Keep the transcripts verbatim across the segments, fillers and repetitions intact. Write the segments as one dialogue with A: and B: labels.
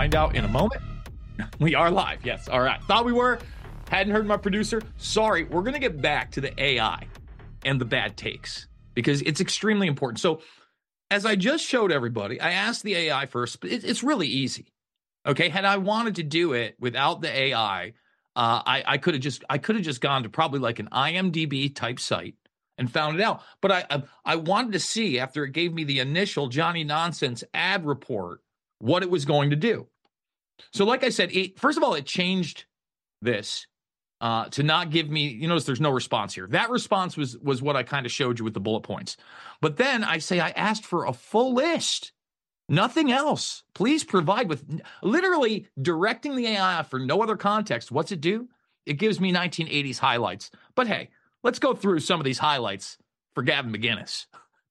A: find out in a moment. We are live. Yes. All right. Thought we were. Hadn't heard my producer. Sorry. We're going to get back to the A I and the bad takes because it's extremely important. So as I just showed everybody, I asked the A I first. It's really easy. Okay. Had I wanted to do it without the A I, uh, I, I could have just I could have just gone to probably like an I M D B type site and found it out. But I, I I wanted to see, after it gave me the initial Johnny Nonsense ad report, what it was going to do. So like I said, it, first of all, it changed this uh, to not give me, you notice there's no response here. That response was was what I kind of showed you with the bullet points. But then I say I asked for a full list. Nothing else. Please provide with literally directing the A I for no other context. What's it do? It gives me nineteen eighties highlights. But hey, let's go through some of these highlights for Gavin McInnes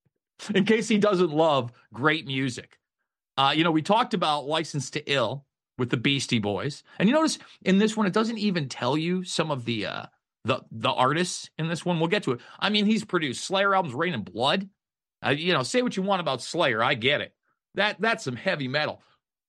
A: in case he doesn't love great music. Uh, you know, we talked about License to Ill with the Beastie Boys. And you notice in this one, it doesn't even tell you some of the uh, the the artists in this one. We'll get to it. I mean, he's produced Slayer albums, Rain and Blood. Uh, you know, say what you want about Slayer. I get it. That That's some heavy metal.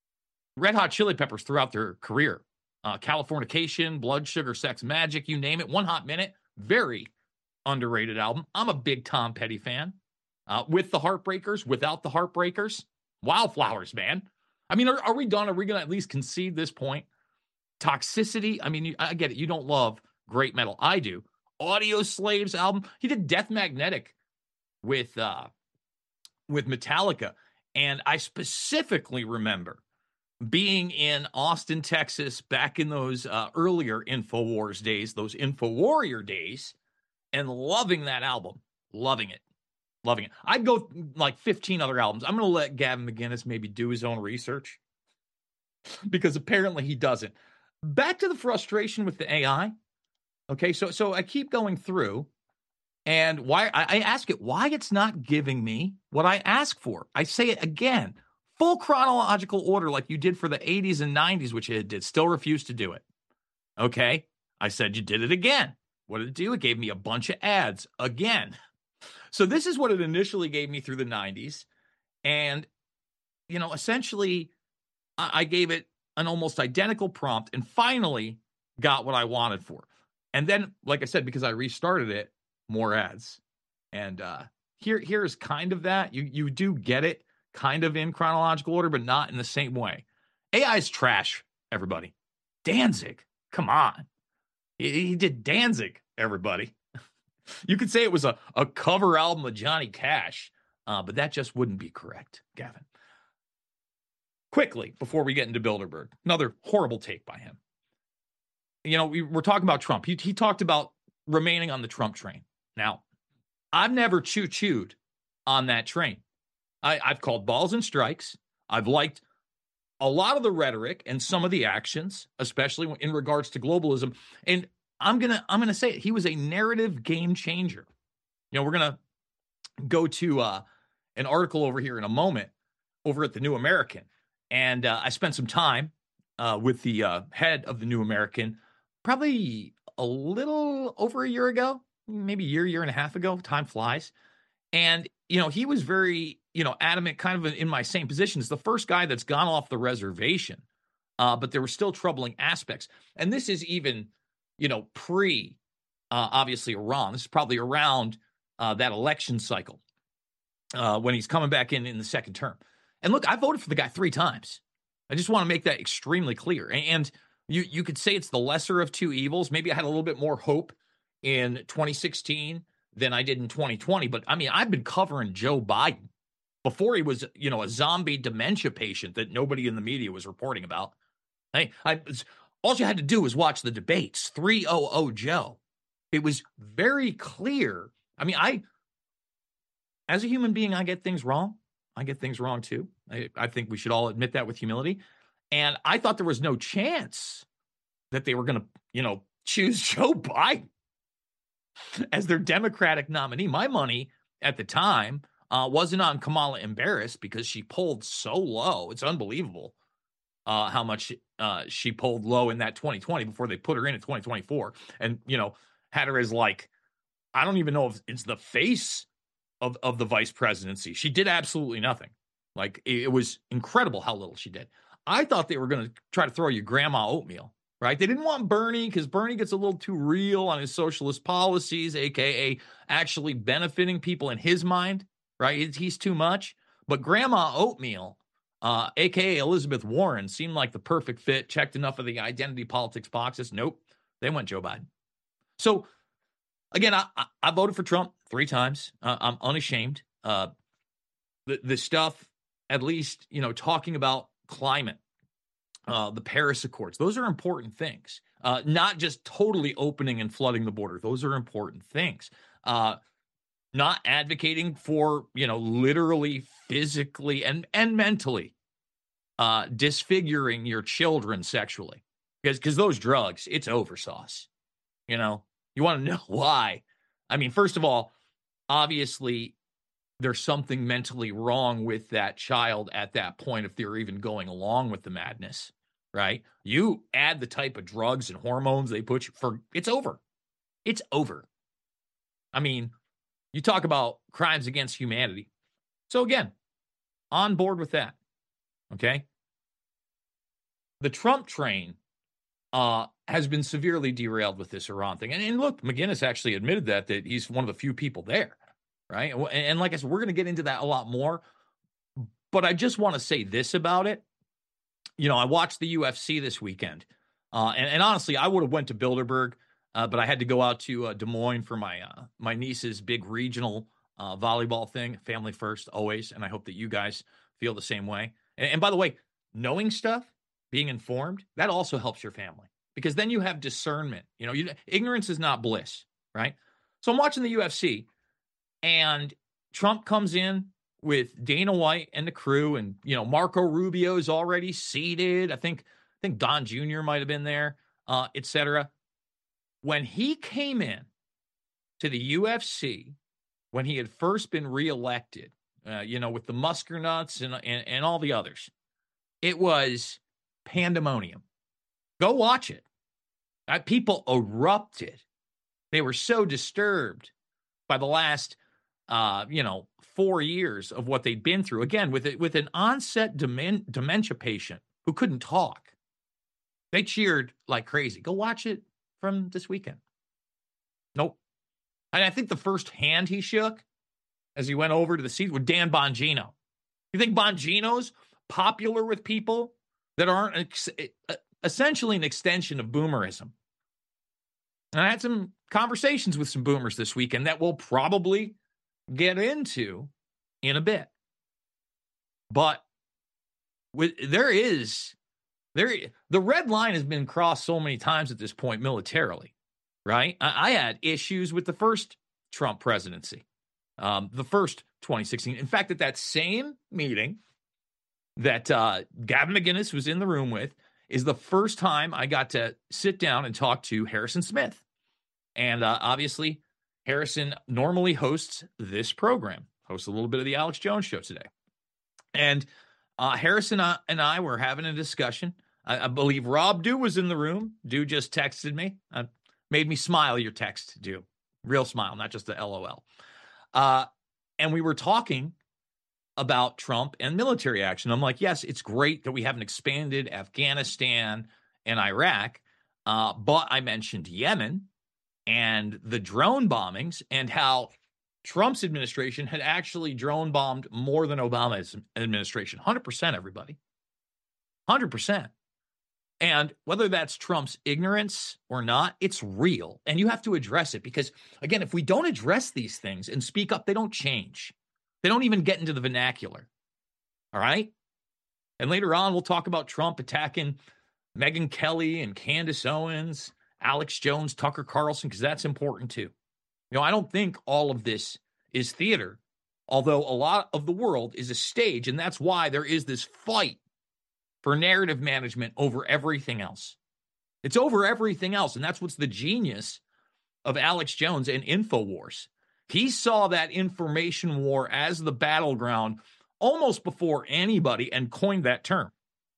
A: Red Hot Chili Peppers throughout their career. Uh, Californication, Blood Sugar Sex Magic, you name it. One Hot Minute. Very underrated album. I'm a big Tom Petty fan. Uh, with the Heartbreakers, without the Heartbreakers. Wildflowers, man. I mean, are, are we done? Are we going to at least concede this point? Toxicity. I mean, you, I get it. You don't love great metal. I do. Audio Slaves album. He did Death Magnetic with uh, with Metallica. And I specifically remember being in Austin, Texas, back in those uh, earlier InfoWars days, those InfoWarrior days, and loving that album. Loving it. Loving it. I'd go like fifteen other albums. I'm going to let Gavin McInnes maybe do his own research because apparently he doesn't. Back to the frustration with the A I. Okay, so so I keep going through, and why I, I ask it why it's not giving me what I ask for. I say it again, full chronological order like you did for the eighties and nineties, which it did. Still refused to do it. Okay, I said you did it again. What did it do? It gave me a bunch of ads again. So this is what it initially gave me through the nineties. And, you know, essentially, I, I gave it an almost identical prompt and finally got what I wanted for. And then, like I said, because I restarted it, more ads. And uh, here, here's kind of that. You, you do get it kind of in chronological order, but not in the same way. A I is trash, everybody. Danzig, come on. He, he did Danzig, everybody. You could say it was a, a cover album of Johnny Cash, uh, but that just wouldn't be correct, Gavin. Quickly, before we get into Bilderberg, another horrible take by him. You know, we were talking about Trump. He, he talked about remaining on the Trump train. Now, I've never choo-chooed on that train. I, I've called balls and strikes. I've liked a lot of the rhetoric and some of the actions, especially in regards to globalism. And I'm gonna I'm gonna say it. He was a narrative game changer. You know, we're gonna go to uh, an article over here in a moment over at the New American, and uh, I spent some time uh, with the uh, head of the New American, probably a little over a year ago, maybe a year, year and a half ago. Time flies, and you know, he was very you know adamant, kind of in my same position as the first guy that's gone off the reservation, uh, but there were still troubling aspects, and this is even. You know, pre, uh, obviously, Iran. This is probably around uh, that election cycle uh, when he's coming back in in the second term. And look, I voted for the guy three times. I just want to make that extremely clear. And you you could say it's the lesser of two evils. Maybe I had a little bit more hope in twenty sixteen than I did in twenty twenty. But, I mean, I've been covering Joe Biden before he was, you know, a zombie dementia patient that nobody in the media was reporting about. Hey, I all you had to do was watch the debates, three oh oh Joe. It was very clear. I mean, I, as a human being, I get things wrong. I get things wrong too. I, I think we should all admit that with humility. And I thought there was no chance that they were going to, you know, choose Joe Biden as their Democratic nominee. My money at the time uh, wasn't on Kamala Harris because she pulled so low. It's unbelievable. Uh, how much uh, she pulled low in that twenty twenty before they put her in in twenty twenty-four and, you know, had her as like, I don't even know if it's the face of, of the vice presidency. She did absolutely nothing. Like, it, it was incredible how little she did. I thought they were going to try to throw you grandma oatmeal, right? They didn't want Bernie because Bernie gets a little too real on his socialist policies, A K A actually benefiting people in his mind, right? He's too much. But grandma oatmeal, uh, A K A Elizabeth Warren, seemed like the perfect fit, checked enough of the identity politics boxes. Nope, they went Joe Biden. So, again, I, I, I voted for Trump three times. Uh, I'm unashamed. Uh, the, the stuff, at least, you know, talking about climate, uh, the Paris Accords, those are important things. Uh, not just totally opening and flooding the border. Those are important things. Uh, not advocating for, you know, literally, physically, and, and mentally uh, disfiguring your children sexually. Because because those drugs, it's oversauce. You know, you want to know why. I mean, first of all, obviously, there's something mentally wrong with that child at that point if they're even going along with the madness, right? You add the type of drugs and hormones they put you for, it's over. It's over. I mean, you talk about crimes against humanity. So again, on board with that, okay? The Trump train uh, has been severely derailed with this Iran thing. And, and look, McGinnis actually admitted that, that he's one of the few people there, right? And, and like I said, we're going to get into that a lot more. But I just want to say this about it. You know, I watched the U F C this weekend. Uh, and, and honestly, I would have went to Bilderberg, uh, but I had to go out to uh, Des Moines for my uh, my niece's big regional uh, volleyball thing. Family first, always. And I hope that you guys feel the same way. And, and by the way, knowing stuff, being informed, that also helps your family. Because then you have discernment. You know, you, ignorance is not bliss, right? So I'm watching the U F C, and Trump comes in with Dana White and the crew, and, you know, Marco Rubio's already seated. I think I think Don Junior might have been there, uh, et cetera. When he came in to the U F C, when he had first been reelected, uh, you know, with the Muskernuts and, and, and all the others, it was pandemonium. Go watch it. Uh, people erupted. They were so disturbed by the last, uh, you know, four years of what they'd been through. Again, with it, with an onset demen- dementia patient who couldn't talk. They cheered like crazy. Go watch it from this weekend. Nope. And I think the first hand he shook as he went over to the seat was Dan Bongino. You think Bongino's popular with people that aren't ex- essentially an extension of boomerism? And I had some conversations with some boomers this weekend that we'll probably get into in a bit. But with, there is, there the red line has been crossed so many times at this point militarily, right? I, I had issues with the first Trump presidency, um, the first twenty sixteen. In fact, at that same meeting that uh, Gavin McGinnis was in the room with, is the first time I got to sit down and talk to Harrison Smith. And uh, obviously, Harrison normally hosts this program, hosts a little bit of the Alex Jones Show today. And uh, Harrison and I were having a discussion. I, I believe Rob Dew was in the room. Dew just texted me. Uh, made me smile, your text, Dew. Real smile, not just the L O L. Uh, and we were talking about Trump and military action. I'm like, yes, it's great that we haven't expanded Afghanistan and Iraq, uh, but I mentioned Yemen and the drone bombings and how Trump's administration had actually drone bombed more than Obama's administration. one hundred percent, everybody. one hundred percent. And whether that's Trump's ignorance or not, it's real. And you have to address it because, again, if we don't address these things and speak up, they don't change. They don't even get into the vernacular. All right? And later on, we'll talk about Trump attacking Megyn Kelly and Candace Owens, Alex Jones, Tucker Carlson, because that's important too. You know, I don't think all of this is theater, although a lot of the world is a stage, and that's why there is this fight for narrative management over everything else. It's over everything else, and that's what's the genius of Alex Jones and InfoWars. He saw that information war as the battleground almost before anybody and coined that term.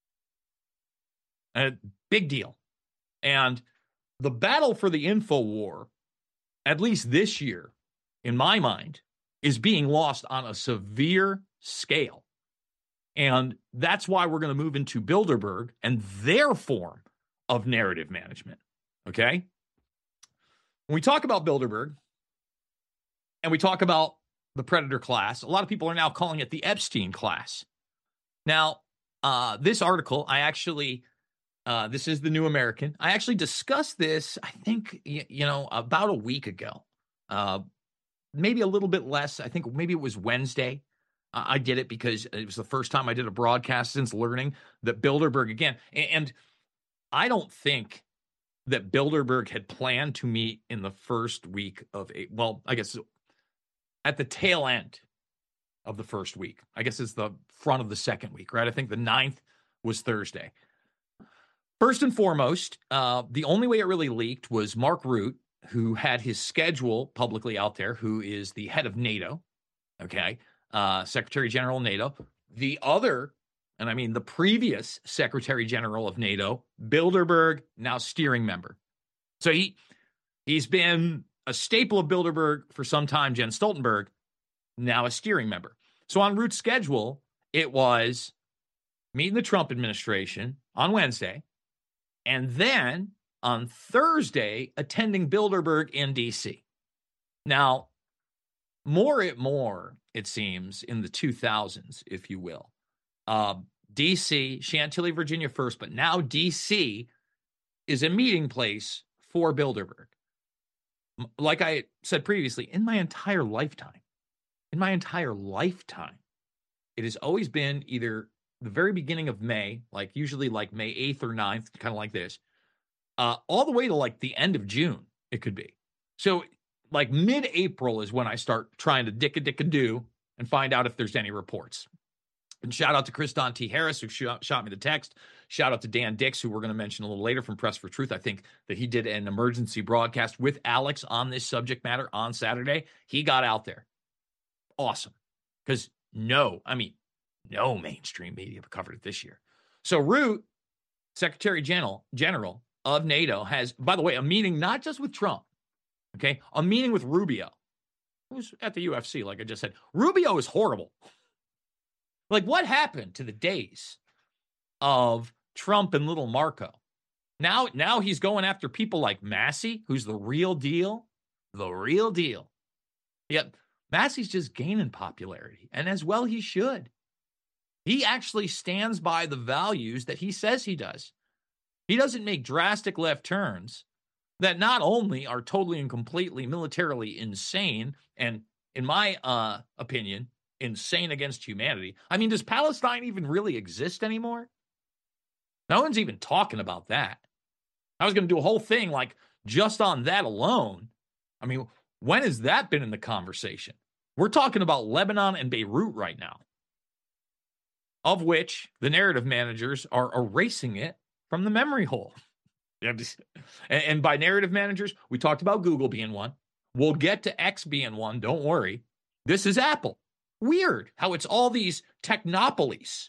A: A big deal. And the battle for the info war, at least this year, in my mind, is being lost on a severe scale. And that's why we're going to move into Bilderberg and their form of narrative management. Okay? When we talk about Bilderberg and we talk about the Predator class, a lot of people are now calling it the Epstein class. Now, uh, this article, I actually, uh, this is the New American. I actually discussed this, I think, you, you know, about a week ago. Uh, maybe a little bit less. I think maybe it was Wednesday. Uh, I did it because it was the first time I did a broadcast since learning that Bilderberg again. And, and I don't think that Bilderberg had planned to meet in the first week of a, well, I guess at the tail end of the first week. I guess it's the front of the second week, right? I think the ninth was Thursday. First and foremost, uh, the only way it really leaked was Mark Rutte, who had his schedule publicly out there, who is the head of NATO, okay, uh, Secretary General of NATO. The other, and I mean the previous Secretary General of NATO, Bilderberg, now steering member. So he, he's been a staple of Bilderberg for some time, Jens Stoltenberg, now a steering member. So on Rutte's schedule, it was meeting the Trump administration on Wednesday, and then on Thursday, attending Bilderberg in D C. Now, more and more, it seems, in the two thousands, if you will. Uh, D C, Chantilly, Virginia first, but now D C is a meeting place for Bilderberg. Like I said previously, in my entire lifetime, in my entire lifetime, it has always been either the very beginning of May, like usually like May eighth or ninth, kind of like this, uh, all the way to like the end of June, it could be. So like mid-April is when I start trying to dick-a-dick-a-do and find out if there's any reports. And shout out to Chris Don T. Harris, who shot, shot me the text. Shout out to Dan Dix, who we're going to mention a little later from Press for Truth. I think that he did an emergency broadcast with Alex on this subject matter on Saturday. He got out there. Awesome. Because no, I mean, no mainstream media covered it this year. So Rutte, Secretary General, General of NATO, has, by the way, a meeting not just with Trump, okay, a meeting with Rubio, who's at the U F C, like I just said. Rubio is horrible. Like, what happened to the days of Trump and little Marco? Now, now he's going after people like Massey, who's the real deal, the real deal. Yep, Massey's just gaining popularity, and as well he should. He actually stands by the values that he says he does. He doesn't make drastic left turns that not only are totally and completely militarily insane, and in my uh, opinion, insane against humanity. I mean, does Palestine even really exist anymore? No one's even talking about that. I was going to do a whole thing like just on that alone. I mean, when has that been in the conversation? We're talking about Lebanon and Beirut right now, of which the narrative managers are erasing it from the memory hole. And, and by narrative managers, we talked about Google being one. We'll get to X being one. Don't worry. This is Apple. Weird how it's all these technopolies.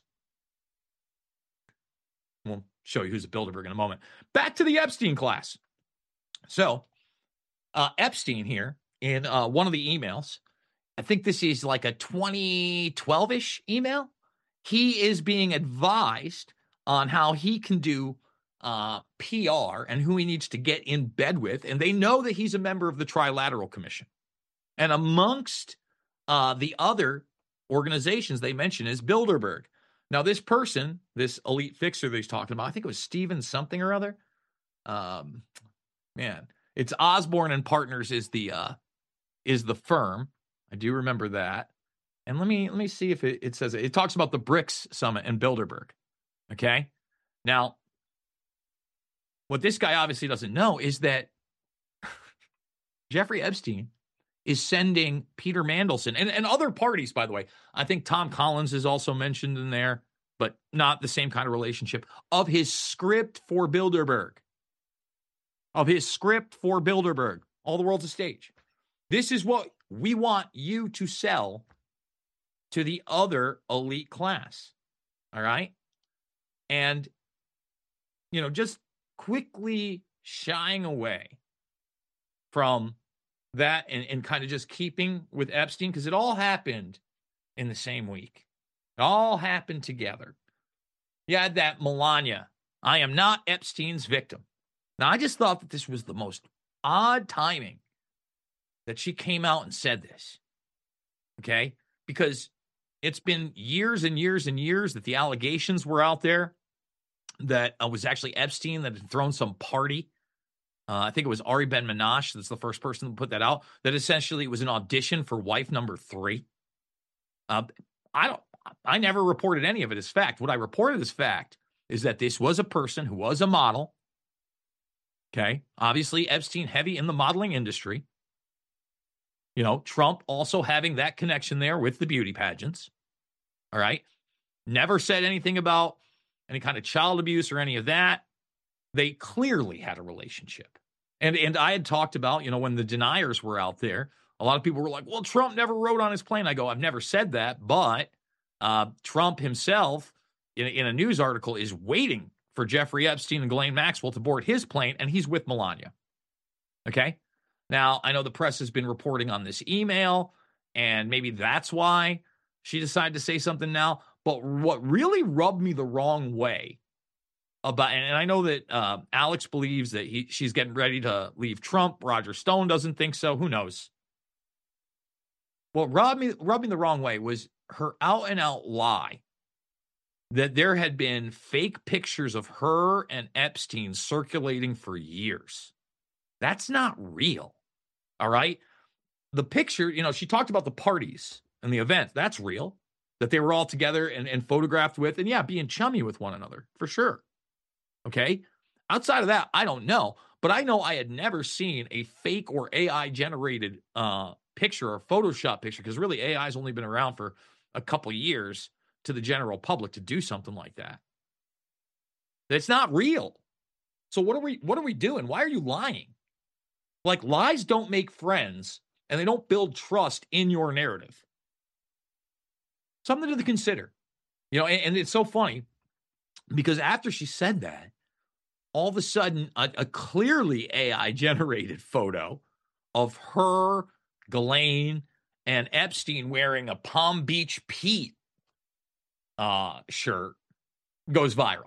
A: We'll show you who's a Bilderberg in a moment. Back to the Epstein class. So, uh, Epstein here in uh, one of the emails, I think this is like a twenty twelve-ish email. He is being advised on how he can do uh, P R and who he needs to get in bed with. And they know that he's a member of the Trilateral Commission. And amongst uh, the other organizations they mention is Bilderberg. Now, this person, this elite fixer that he's talking about, I think it was Steven something or other. Um, man, it's Osborne and Partners is the uh, is the firm. I do remember that. And let me let me see if it, it says it. It talks about the BRICS Summit and Bilderberg. Okay. Now, what this guy obviously doesn't know is that Jeffrey Epstein is sending Peter Mandelson and, and other parties, by the way. I think Tom Collins is also mentioned in there, but not the same kind of relationship, of his script for Bilderberg. Of his script for Bilderberg. All the world's a stage. This is what we want you to sell to the other elite class. All right? And, you know, just quickly shying away from that and, and kind of just keeping with Epstein, because it all happened in the same week. It all happened together. You had that Melania, I am not Epstein's victim. Now, I just thought that this was the most odd timing that she came out and said this. Okay? Because it's been years and years and years that the allegations were out there that it was actually Epstein that had thrown some party. Uh, I think it was Ari Ben-Menashe that's the first person to put that out, that essentially it was an audition for wife number three. Uh, I don't, I never reported any of it as fact. What I reported as fact is that this was a person who was a model. Okay. Obviously, Epstein heavy in the modeling industry. You know, Trump also having that connection there with the beauty pageants. All right. Never said anything about any kind of child abuse or any of that. They clearly had a relationship. And, and I had talked about, you know, when the deniers were out there, a lot of people were like, well, Trump never rode on his plane. I go, I've never said that. But uh, Trump himself, in, in a news article, is waiting for Jeffrey Epstein and Ghislaine Maxwell to board his plane, and he's with Melania. Okay? Now, I know the press has been reporting on this email, and maybe that's why she decided to say something now. But what really rubbed me the wrong way about, and I know that uh, Alex believes that he she's getting ready to leave Trump. Roger Stone doesn't think so. Who knows? What rubbed me, rubbed me the wrong way was her out-and-out lie that there had been fake pictures of her and Epstein circulating for years. That's not real, all right? The picture, you know, she talked about the parties and the events. That's real, that they were all together and, and photographed with, and yeah, being chummy with one another, for sure, okay? Outside of that, I don't know, but I know I had never seen a fake or A I-generated uh, picture or Photoshop picture, because really A I's only been around for a couple years to the general public to do something like that. It's not real. So what are we what are we doing? Why are you lying? Like, lies don't make friends, and they don't build trust in your narrative. Something to consider. You know, and, and it's so funny because after she said that, all of a sudden a, a clearly A I-generated photo of her, Ghislaine, and Epstein wearing a Palm Beach Pete uh, shirt goes viral.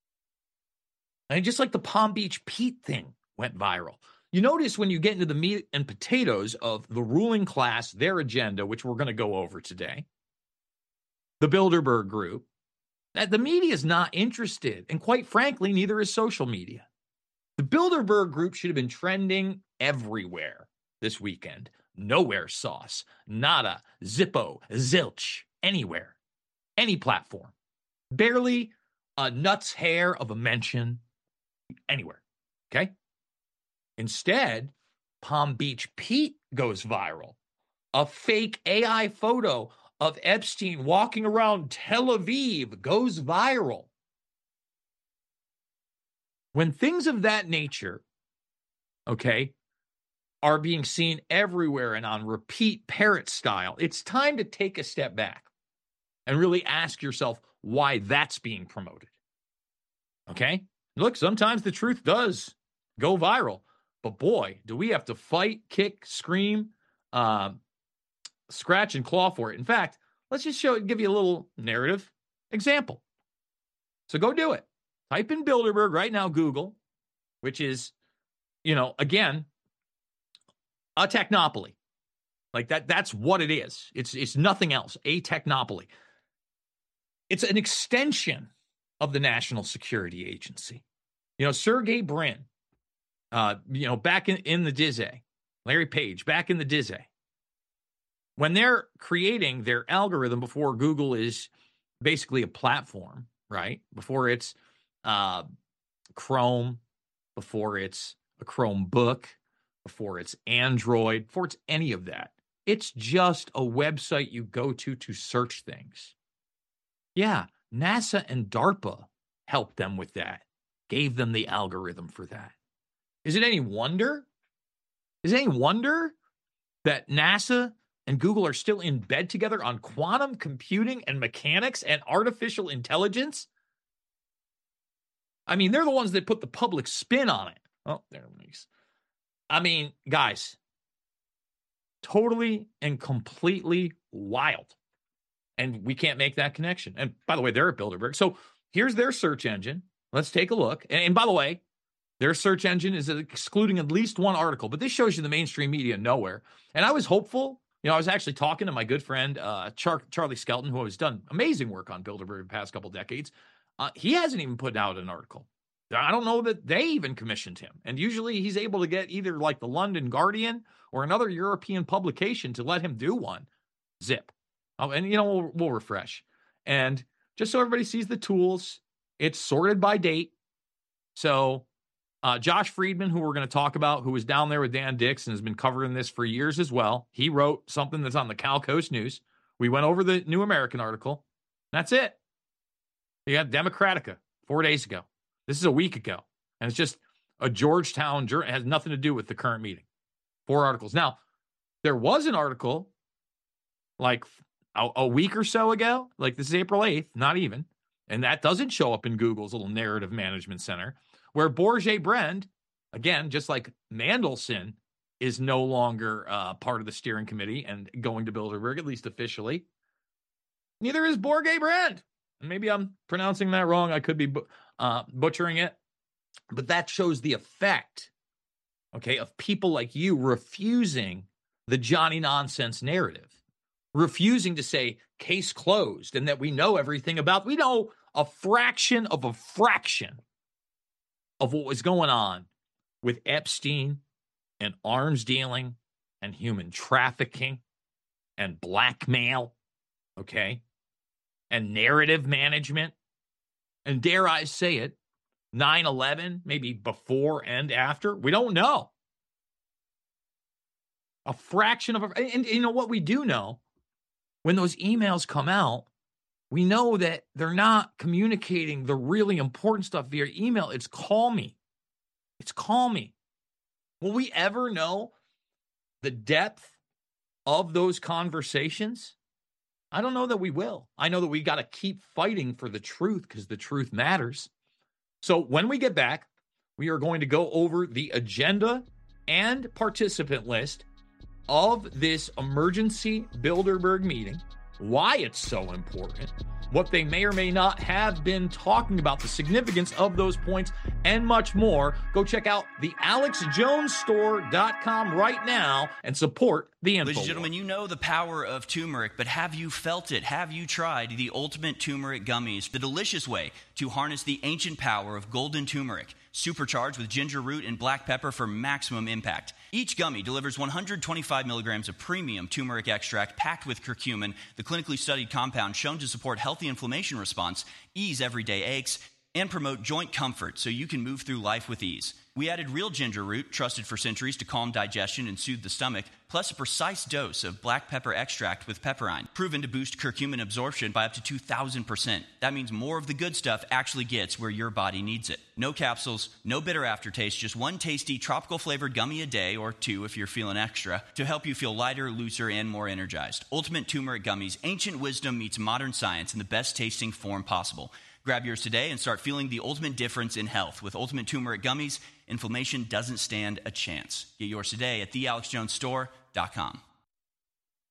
A: And just like the Palm Beach Pete thing went viral. You notice when you get into the meat and potatoes of the ruling class, their agenda, which we're going to go over today, the Bilderberg Group, that the media is not interested. And quite frankly, neither is social media. The Bilderberg Group should have been trending everywhere this weekend. Nowhere sauce, nada, zippo, zilch, anywhere. Any platform, barely a nut's hair of a mention anywhere, okay? Instead, Palm Beach Pete goes viral. A fake A I photo of Epstein walking around Tel Aviv goes viral. When things of that nature, okay, are being seen everywhere and on repeat parrot style, it's time to take a step back and really ask yourself why that's being promoted. Okay? Look, sometimes the truth does go viral. But boy, do we have to fight, kick, scream, uh, scratch, and claw for it. In fact, let's just show give you a little narrative example. So go do it. Type in Bilderberg right now, Google, which is, you know, again, a technopoly. Like that, that's what it is. It's, it's nothing else, a technopoly. It's an extension of the National Security Agency. You know, Sergey Brin, uh, you know, back in, in the D I S A, Larry Page, back in the D I S A, when they're creating their algorithm before Google is basically a platform, right? Before it's uh, Chrome, before it's a Chromebook, before it's Android, before it's any of that. It's just a website you go to to search things. Yeah, NASA and DARPA helped them with that, gave them the algorithm for that. Is it any wonder? Is it any wonder that NASA and Google are still in bed together on quantum computing and mechanics and artificial intelligence? I mean, they're the ones that put the public spin on it. Oh, there it is. I mean, guys, totally and completely wild. And we can't make that connection. And by the way, they're at Bilderberg. So here's their search engine. Let's take a look. And, and by the way, their search engine is excluding at least one article, but this shows you the mainstream media nowhere. And I was hopeful. You know, I was actually talking to my good friend, uh, Char- Charlie Skelton, who has done amazing work on Bilderberg the past couple decades. Uh, he hasn't even put out an article. I don't know that they even commissioned him. And usually he's able to get either like the London Guardian or another European publication to let him do one. Zip. Oh, and, you know, we'll, we'll refresh. And just so everybody sees the tools, it's sorted by date. So uh, Josh Friedman, who we're going to talk about, who was down there with Dan Dix and has been covering this for years as well, he wrote something that's on the Cal Coast News. We went over the New American article. That's it. You got Democratica four days ago. This is a week ago. And it's just a Georgetown journal. It has nothing to do with the current meeting. Four articles. Now, there was an article like a, a week or so ago, like this is April eighth, not even. And that doesn't show up in Google's little narrative management center, where Borje Brend, again, just like Mandelson, is no longer uh, part of the steering committee and going to Bilderberg, at least officially. Neither is Borje Brend. Maybe I'm pronouncing that wrong. I could be uh, butchering it. But that shows the effect, okay, of people like you refusing the Johnny nonsense narrative, refusing to say case closed and that we know everything about. We know a fraction of a fraction of what was going on with Epstein and arms dealing and human trafficking and blackmail, okay, and narrative management. And dare I say it, nine eleven, maybe before and after. We don't know. A fraction of a, and, and you know what we do know? When those emails come out, we know that they're not communicating the really important stuff via email. It's call me. It's call me. Will we ever know the depth of those conversations? I don't know that we will. I know that we got to keep fighting for the truth because the truth matters. So when we get back, we are going to go over the agenda and participant list of this emergency Bilderberg meeting, why it's so important, what they may or may not have been talking about, the significance of those points, and much more. Go check out the alex jones store dot com right now and support the info.
B: Ladies and gentlemen, you know the power of turmeric, but have you felt it? Have you tried the Ultimate Turmeric Gummies, the delicious way to harness the ancient power of golden turmeric, supercharged with ginger root and black pepper for maximum impact? Each gummy delivers one hundred twenty-five milligrams of premium turmeric extract packed with curcumin, the clinically studied compound shown to support healthy inflammation response, ease everyday aches, and promote joint comfort so you can move through life with ease. We added real ginger root, trusted for centuries to calm digestion and soothe the stomach, plus a precise dose of black pepper extract with pepperine, proven to boost curcumin absorption by up to two thousand percent. That means more of the good stuff actually gets where your body needs it. No capsules, no bitter aftertaste, just one tasty tropical flavored gummy a day, or two if you're feeling extra, to help you feel lighter, looser, and more energized. Ultimate Turmeric Gummies, ancient wisdom meets modern science in the best tasting form possible. Grab yours today and start feeling the ultimate difference in health. With Ultimate Turmeric Gummies, inflammation doesn't stand a chance. Get yours today at the alex jones store dot com.